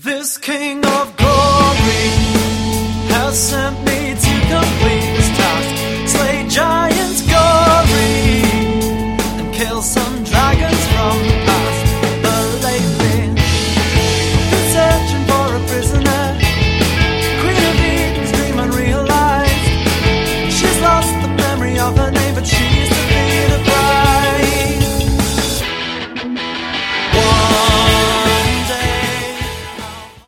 This King of Glory has sent me to complete